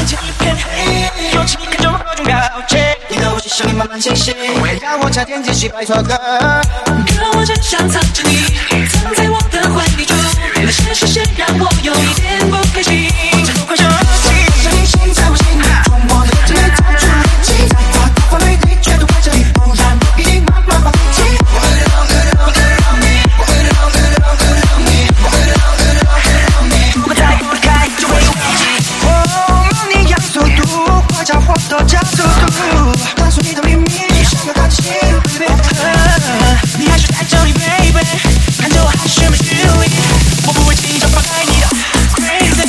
眼前一片黑，有气看着我各种告诫，你的呼吸声音慢慢清晰，围绕我夏天继续拜托歌。可我真想藏着你，藏在我的怀里中，那些视线让我有一点不开心。这都快生气，声音心在我心里，从我的眼睛造出力气，在大大风雨里绝对会这里，不然我一定慢慢放弃。我会让你，我会让你，我会让你，我们再不离开就会有危机。哦，你要速度，快叫我多加速度，告诉你的秘密，想要靠近 baby， 你还是在这里 baby， 看着我还是没虚伪，我不会轻易就放开你的 crazy。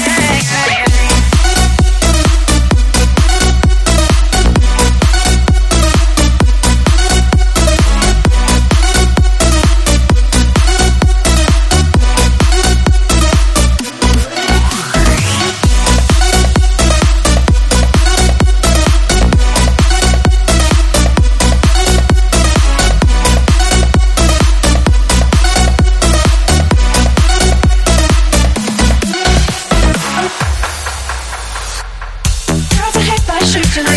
是真的